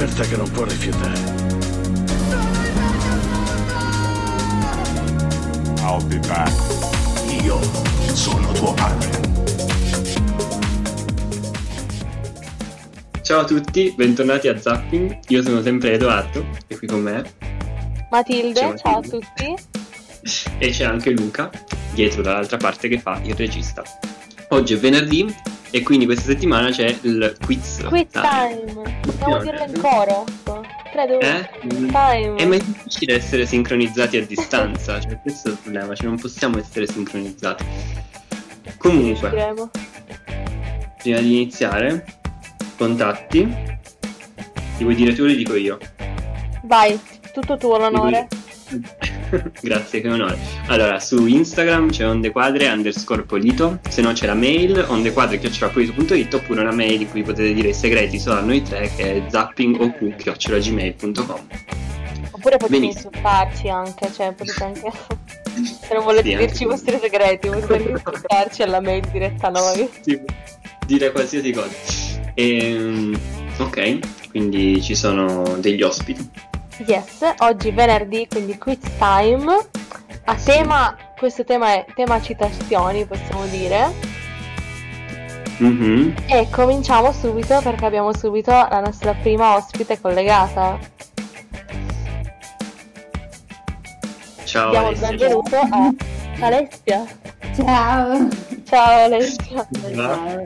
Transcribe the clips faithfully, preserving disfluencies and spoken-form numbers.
un'offerta che non può rifiutare. I'll be back. Io sono tuo padre. Ciao a tutti, bentornati a Zapping. Io sono sempre Edoardo e qui con me Matilde, ciao, ciao a Matilde. tutti. E c'è anche Luca dietro dall'altra parte che fa il regista. Oggi è venerdì e quindi questa settimana c'è il quiz Quiz time. Dobbiamo dirlo in coro. tre, due, Eh? time. È mai difficile essere sincronizzati a distanza, cioè questo è il problema, cioè non possiamo essere sincronizzati. Comunque, Riusciremo. prima di iniziare, contatti. Ti vuoi dire tu o li dico io? Vai, tutto tuo l'onore. Grazie, che onore. Allora, su Instagram c'è ondequadre underscore polito, se no c'è la mail ondequadre chiocciola polito punto it oppure una mail in cui potete dire i segreti solo a noi tre, che è zappingoq chiocciola gmail punto com. Oppure potete Benissimo. insultarci anche, cioè potete anche se non volete Sì, dirci anche i vostri segreti, potete anche insultarci alla mail diretta a noi. Sì, dire qualsiasi cosa. Ehm, ok, quindi ci sono degli ospiti. Yes, oggi venerdì, quindi quiz time. A tema, questo tema è tema citazioni, possiamo dire. Mhm. E cominciamo subito perché abbiamo subito la nostra prima ospite collegata. Ciao Diamo il Alessia. benvenuto a Alessia. Ciao. Ciao Alessia. Ciao.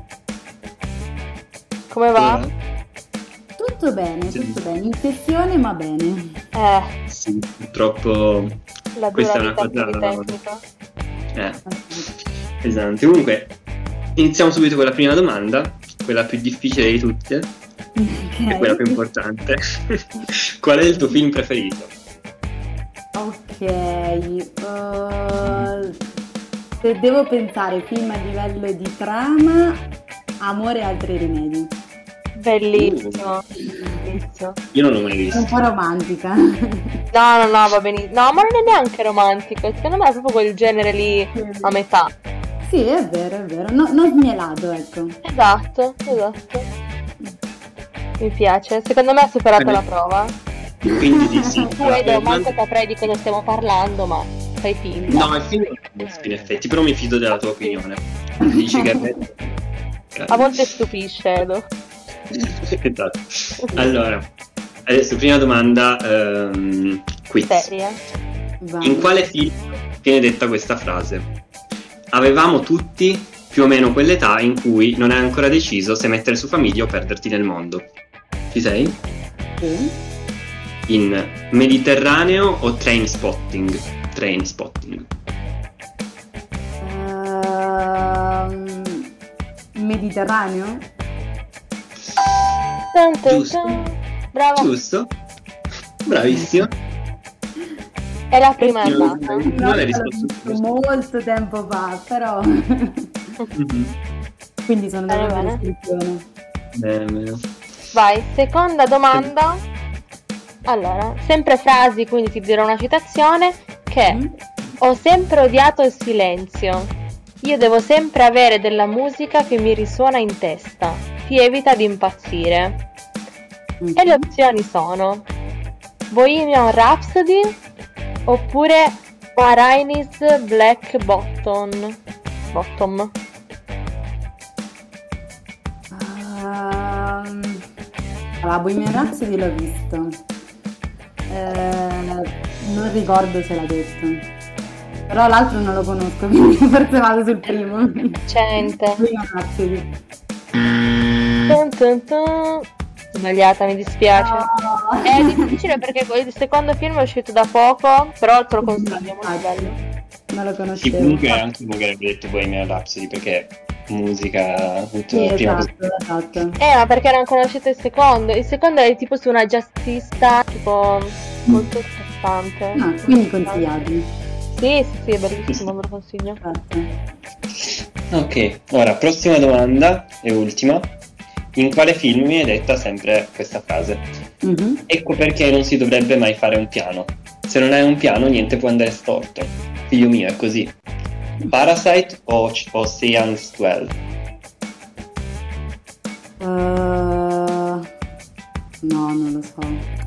Come va? Tutto bene, Sì. tutto bene. In sessione ma bene. Eh, Sì, purtroppo la questa dura è una vita cosa politecnica. eh, pesante. Comunque, iniziamo subito con la prima domanda, quella più difficile di tutte e quella più importante. Qual è il tuo film preferito? Ok. uh, se devo pensare film a livello di trama, Amore e altri rimedi. Bellissimo. Bellissimo. Io non l'ho mai È un visto. po' romantica. No, no, no, va benissimo. No, ma non è neanche romantico. Secondo me è proprio quel genere lì a metà. Sì, è vero, è vero. No, non smielato, ecco. Esatto, esatto. Mi piace. Secondo me ha superato la prova. Quindi di sì. Tu Edo, manco saprei di cosa stiamo parlando, ma fai finta. No, il film non l'ho visto in effetti, però mi fido della tua opinione. Dici che è bello? A volte stupisce, Edo. Esatto. Allora, adesso prima domanda, ehm, quiz. Seria. Vai. In quale film viene detta questa frase? Avevamo tutti più o meno quell'età in cui non hai ancora deciso se mettere su famiglia o perderti nel mondo. Ci sei? Sì. In Mediterraneo o Trainspotting? Trainspotting. Ehm, Mediterraneo? Dun, dun, Giusto. dun. Brava. Giusto? Bravissimo. È la prima Io- andata. Non No, hai l'ho risposto visto giusto. molto tempo fa, però Mhm. quindi sono Bene, andata bene. per iscrizione. Bene, bene. Vai, seconda domanda. Allora, sempre frasi, quindi ti dirò una citazione che Mm. ho sempre odiato il silenzio. Io devo sempre avere della musica che mi risuona in testa. Ti evita di impazzire. Mm. E le opzioni sono Bohemian Rhapsody oppure Marainis Black Bottom. Bottom. Ehm, allora, Bohemian Rhapsody l'ho visto. Eh, non ricordo se l'ha detto. Però l'altro non lo conosco, quindi forse vado sul primo. Cente. Bohemian Rhapsody. Tun tun tun. Sbagliata, mi dispiace. No. È difficile perché il secondo film è uscito da poco, però te lo consiglio, molto bello. Non lo Sì, conoscevo. comunque anche magari avrei detto Bohemian Rhapsody perché musica tutto Sì, prima esatto, esatto. Eh, ma perché era ancora uscito il secondo? Il secondo è tipo su una jazzista, tipo molto stressante. Ah, quindi consigliati. Sì, sì, sì, è bellissimo, me lo consiglio. Perfetto. Ok, ora prossima domanda e ultima. In quale film mi è detta sempre questa frase? Mhm. Ecco perché non si dovrebbe mai fare un piano. Se non hai un piano niente può andare storto. Figlio mio, è così. Parasite o C- Ocean's dodici? Uh, no, so.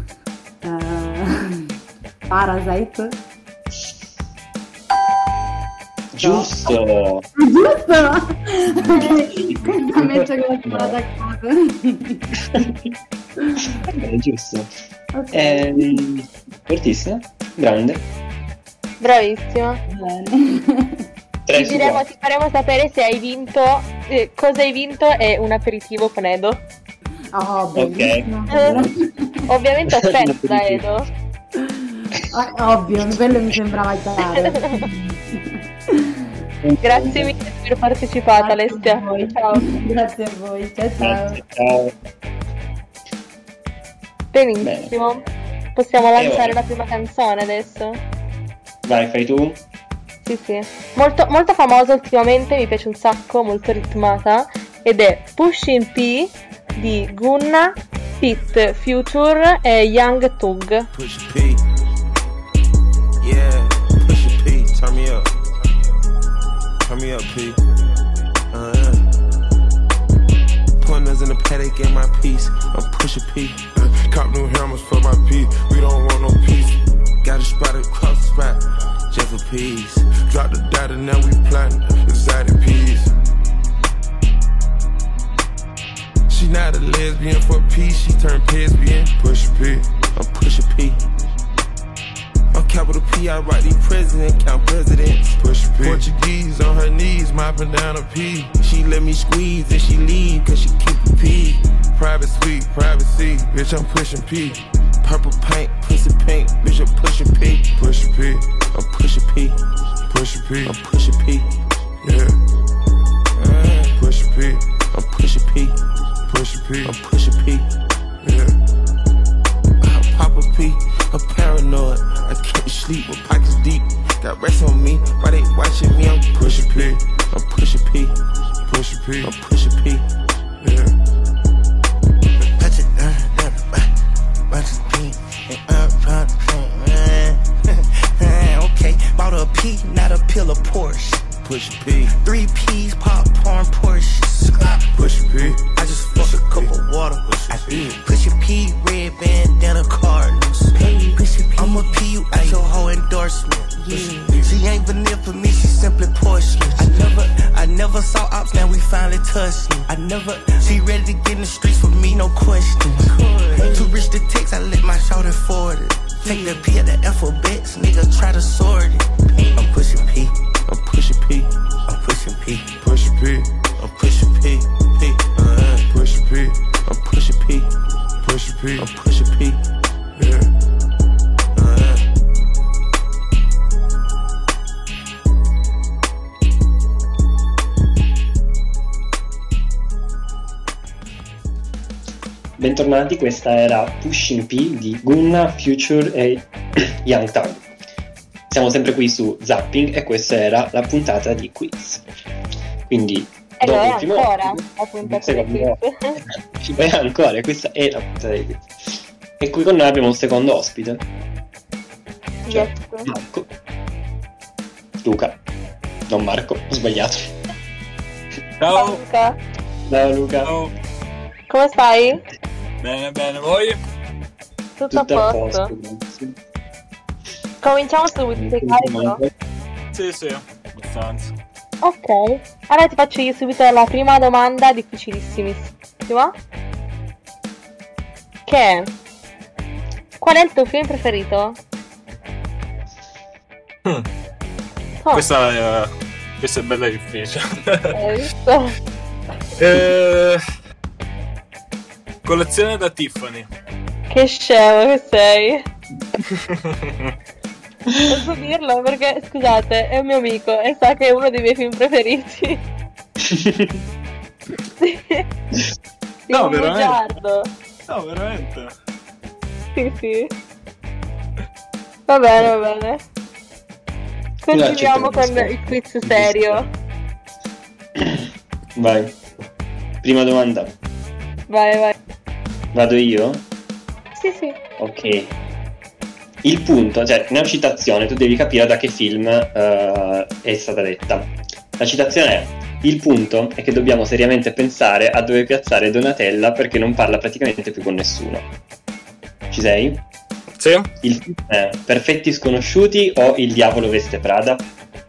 Uh, Parasite? Giusto! Giusto? Ok, questa match con la spada a casa. È giusto. Ok. Ehm, fortissima, grande. Bravissima. Bene. Tre Ti, su diremo, quattro. ti faremo sapere se hai vinto, eh, cosa hai vinto e un aperitivo con Edo. Oh, bellissimo. Eh, ovviamente aspetta da Edo. Ah, ovvio, quello mi sembrava chiaro. Grazie mille per aver partecipato, Grazie Alessia. a voi. Ciao. Grazie a voi, ciao ciao. Grazie, ciao. Benissimo. Possiamo lanciare ora? la prima canzone adesso? Vai, fai tu. Sì, sì. Molto, molto famosa ultimamente, mi piace un sacco, molto ritmata. Ed è Pushing P di Gunna, Fit, Future e Young Thug. Push a P. Yeah, push a P. Turn me up. Turn me up, P. Uh, yeah. Pointers in the paddock in my piece. I'm push a P. Uh, cop new helmets for my P. We don't want no peace. Got a spot across the spot. Just for peace. Drop the data, now we plotting. Exotic peas. She not a lesbian for peace. She turned lesbian. Push a P. I'm push a P. On capital P, I write the president, count presidents. Push a P. Portuguese on her knees, mopping down a P. She let me squeeze and she leave, cause she keep a P. Private suite, privacy, bitch, I'm pushing P. Purple paint, pussy pink, bitch, I'm pushing P. Push a P. I'm push a P. Push a P. I'm push a P. Yeah. Uh, push a P. I'm push a P. Push a P. I'm push a P. Yeah. I pop a P. I'm paranoid. I can't sleep. My pockets deep. Got rest on me. Why they watching me? I'm push a P. I'm push a P. Push a P. I'm push a P. Yeah. Touch it, uh, uh, watch it, P. Uh, uh, uh, okay, bought a P, not a pill of Porsche. Push a P. Three P's, popcorn, Porsche. Push a P. I just fucked a cup of water. I did. Push a P, red bandana Cardinals. Push a P. I'm a P, you ain't your whole endorsement. Yeah. She ain't vanilla for me, she simply porcelain. I never, I never saw ops, now we finally touched. I never, she ready to get in the streets for me, no question. Too rich to text, I let my shoulder forward it. Take the P at the alphabets, nigga try to sort it. I'm pushing P, I'm pushing P, I'm pushing P, push a P, I'm pushing P, P, uh, push a P, I'm pushing P, push a P, I'm pushing P, yeah. Uh. Bentornati, questa era Pushing P di Gunna, Future e Young Thug. Siamo sempre qui su Zapping e questa era la puntata di quiz. Quindi E dopo lo è il primo ancora ospite, la puntata il di secondo quiz. è ancora, questa è la puntata di quiz. E qui con noi abbiamo un secondo ospite, cioè Yes. Marco. Luca, non Marco, ho sbagliato. Ciao. Luca, Ciao Luca. Ciao. come stai? Bene, bene, voi? Tutto, Tutto a a posto. posto, grazie. Cominciamo subito, sei carico? Sì, sì, abbastanza. Ok, allora ti faccio io subito la prima domanda difficilissima. Che è: qual è il tuo film preferito? Hmm. Oh, Questa è, questa è bella difficile. hai visto? eh, collezione da Tiffany. Che scemo che sei. Posso dirlo? Perché, scusate, è un mio amico e sa che è uno dei miei film preferiti. Sì. No, un veramente? bugiardo. No, veramente. Sì, sì. Va bene, va bene. Continuiamo con il quiz serio. Vai. Prima domanda. Vai, vai. Vado io? Sì, sì. Ok. Il punto, cioè, una citazione, tu devi capire da che film uh, è stata detta. La citazione è: il punto è che dobbiamo seriamente pensare a dove piazzare Donatella perché non parla praticamente più con nessuno. Ci sei? Sì? Il film è Perfetti Sconosciuti o Il Diavolo Veste Prada?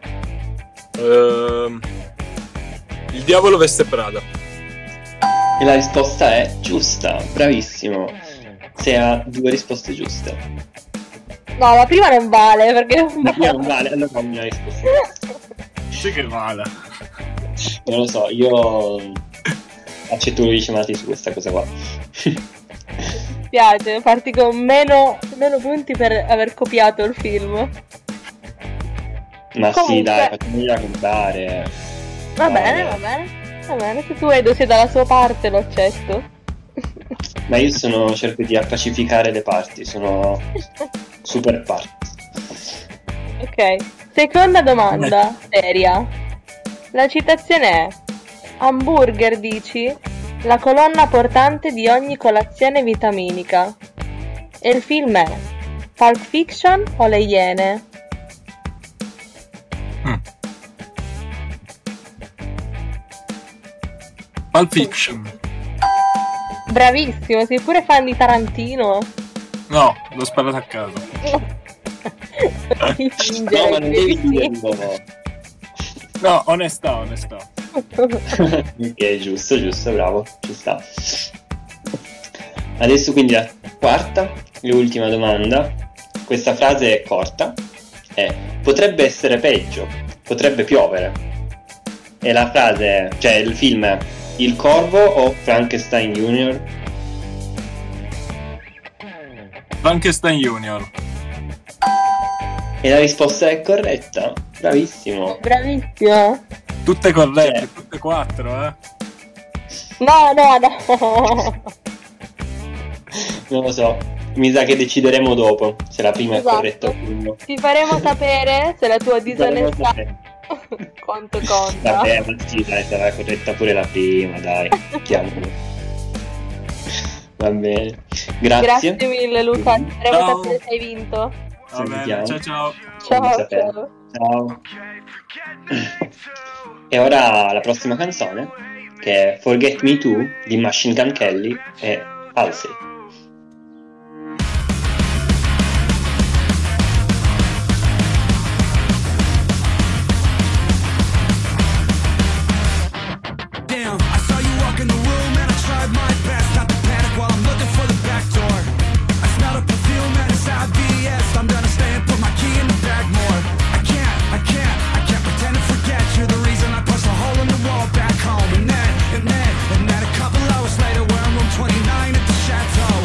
Ehm, il Diavolo Veste Prada. E la risposta è giusta, bravissimo. Sei a due risposte giuste. No, la prima non vale perché non La vale. prima non vale, allora fammi una risposta. Sì che vale. Non lo so, io accetto Luigi Mati su questa cosa qua. Mi piace farti con meno, meno punti per aver copiato il film. Ma sì, Comunque- dai, facciamogliela contare. Va No, bene, vabbè. va bene. Va bene, se tu Edo sei dalla sua parte lo accetto. Ma io sono cerco di appacificare le parti, sono super parti. Ok, seconda domanda, seria. La citazione è: hamburger, dici, la colonna portante di ogni colazione vitaminica. E il film è Pulp Fiction o Le Iene? Mm. Pulp Fiction. Bravissimo, sei pure fan di Tarantino. No, l'ho sparato a caso. Devi fingere, No, ma non devi sì. dirlo. No, onestà, onestà. Ok, giusto, giusto, bravo, ci sta. Adesso quindi la quarta e ultima domanda. Questa frase è corta. È: potrebbe essere peggio, potrebbe piovere. E la frase, cioè il film è Il Corvo o Frankenstein Junior? Frankenstein Junior. E la risposta è corretta. Bravissimo. Bravissimo. Tutte corrette, Cioè. tutte quattro, eh. No, no, no. Non lo so. Mi sa che decideremo dopo se la prima Esatto. è corretta o no. Ti faremo sapere se la tua Ti faremo disonestà sapere. quanto conta. Vabbè, ma sì, dai, sarà corretta pure la prima, dai. Chiamolo. Va bene. Grazie. Grazie mille Luca, ti faremo Ciao. sapere se hai vinto. Va bene, Sentiamo. ciao ciao. Fammi Ciao, sapere. ciao. Ciao. E ora la prossima canzone, che è Forget Me Too di Machine Gun Kelly e Halsey. Damn, I saw you walk in the room and I tried my best not to panic while I'm looking for the back door. I smell a perfume and it's I B S. I'm gonna stay and put my key in the bag more. I can't, I can't, I can't pretend to forget. You're the reason I punched a hole in the wall back home. And then, and then, and then a couple hours later we're in room twenty-nine at the Chateau.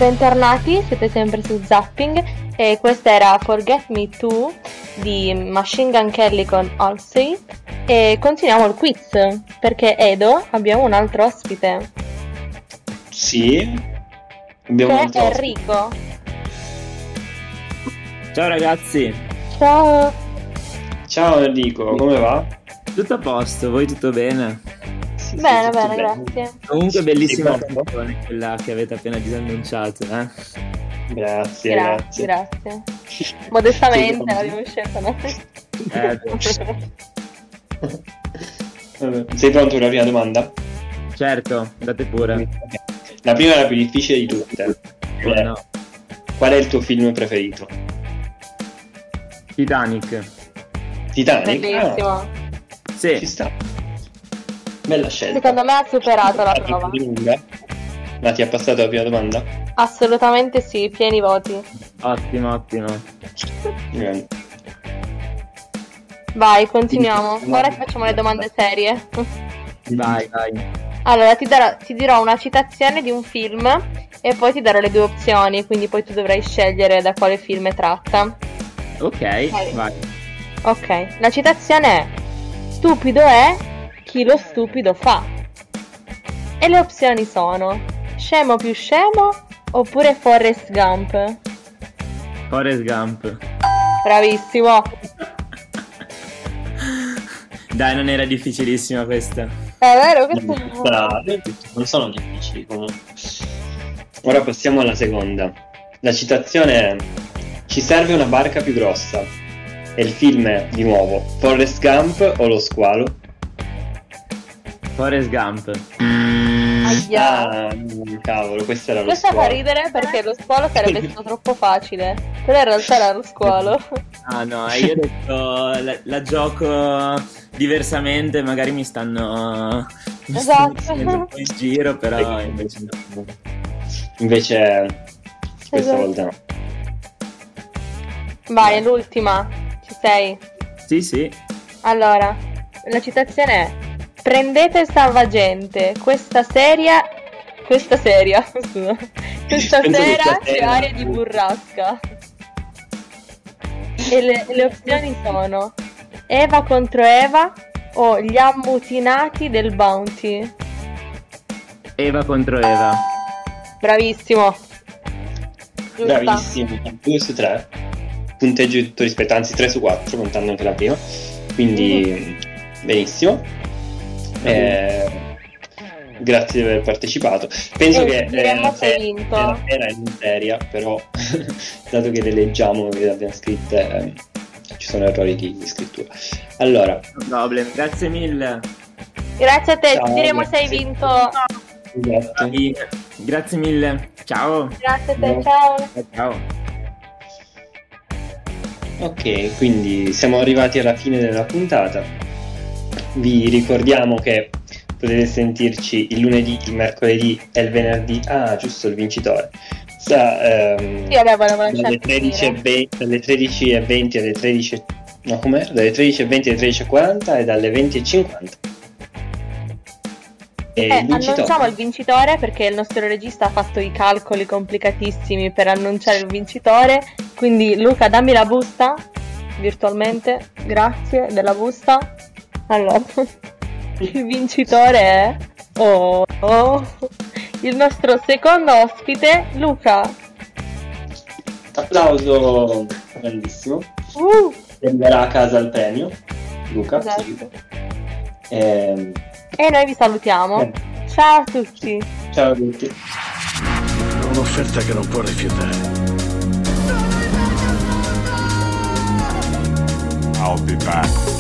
bentornati, siete sempre su Zapping e questa era Forget Me Too di Machine Gun Kelly con Halsey e continuiamo il quiz perché Edo abbiamo un altro ospite. Sì, abbiamo un Che altro è ospite. Enrico. Ciao ragazzi, Ciao. Ciao Enrico, come va? tutto a posto? Voi tutto bene? Sì, sì, Bene, tutto bene, grazie. Comunque bellissima Sì, pronto? canzone quella che avete appena disannunciato, eh? Grazie, Grazie, grazie. grazie. Modestamente Sì, l'abbiamo scelta noi. Eh, Vabbè, sei pronto per la prima domanda? certo, andate pure. La prima è la più difficile di tutte. Oh, Eh, no. Qual è il tuo film preferito? Titanic. Titanic? Bellissimo. Ah, Sì, ci sta. Bella scelta. Secondo me ha superato la prova. Lunga. Ma ti ha passato la prima domanda? Assolutamente sì, pieni voti. ottimo, ottimo. Eh, Vai, continuiamo. Ora ti facciamo le domande serie. Vai, vai. Allora, ti, darò- ti dirò una citazione di un film e poi ti darò le due opzioni, quindi poi tu dovrai scegliere da quale film è tratta. Ok, vai. Ok, la citazione è: stupido è chi lo stupido fa. E le opzioni sono scemo più scemo oppure Forrest Gump. Forrest Gump. Bravissimo. Dai, non era difficilissima questa. È vero questo? Questa- Non sono difficili comunque. Ora passiamo alla seconda. La citazione è: ci serve una barca più grossa. E il film è, di nuovo, Forrest Gump o Lo squalo? Forrest Gump. Aia. Ah, mm, cavolo, questo era Lo Questa fa squalo. ridere perché lo squalo sarebbe stato troppo facile. Però in realtà era lo squalo. Ah no, io ho detto la, la gioco diversamente, magari mi stanno mi stanno Esatto. facendo un po' in giro, però invece no. Invece questa Esatto. volta no. Vai, l'ultima. Ci sei? Sì, sì. Allora, la citazione è: prendete salvagente, questa seria questa seria, scusa. Questa Penso sera questa c'è sera. aria di burrasca. E le, le opzioni sono Eva contro Eva o gli ammutinati del Bounty. Eva contro Eva. Bravissimo. Giusta. Bravissimo, due su tre. Punteggio di tutto rispetto, anzi tre su quattro, contando anche la prima. Quindi benissimo. Eh, grazie di aver partecipato. Penso Eh, che diremmo eh, che hai se- vinto. se la era in seria, però dato che le leggiamo e le abbiamo scritte, eh, ci sono errori di, di scrittura. Allora, No problem, grazie mille. Grazie a te, Ciao, ti diremo se hai grazie. vinto. grazie. Dai, grazie mille. Ciao. Grazie a te, ciao. Ciao. Ok, quindi siamo arrivati alla fine della puntata. Vi ricordiamo che potete sentirci il lunedì, il mercoledì e il venerdì. Ah, giusto, il vincitore. Sa, ehm, Sì, vabbè, volevo lasciarti dalle tredici e dire. venti, dalle tredici e venti alle tredici. No, com'era? Dalle tredici e venti alle tredici e quaranta e dalle venti e cinquanta. E Eh, il vincitore. annunciamo il vincitore perché il nostro regista ha fatto i calcoli complicatissimi per annunciare il vincitore. Quindi Luca, dammi la busta virtualmente. Grazie della busta. Allora, il vincitore è oh, oh, il nostro secondo ospite, Luca. Applauso grandissimo. Uh, Prenderà a casa il premio. Luca. esatto. Sì. Ehm, E noi vi salutiamo. Eh. Ciao a tutti. ciao a tutti. Un'offerta che non può rifiutare. I'll be back.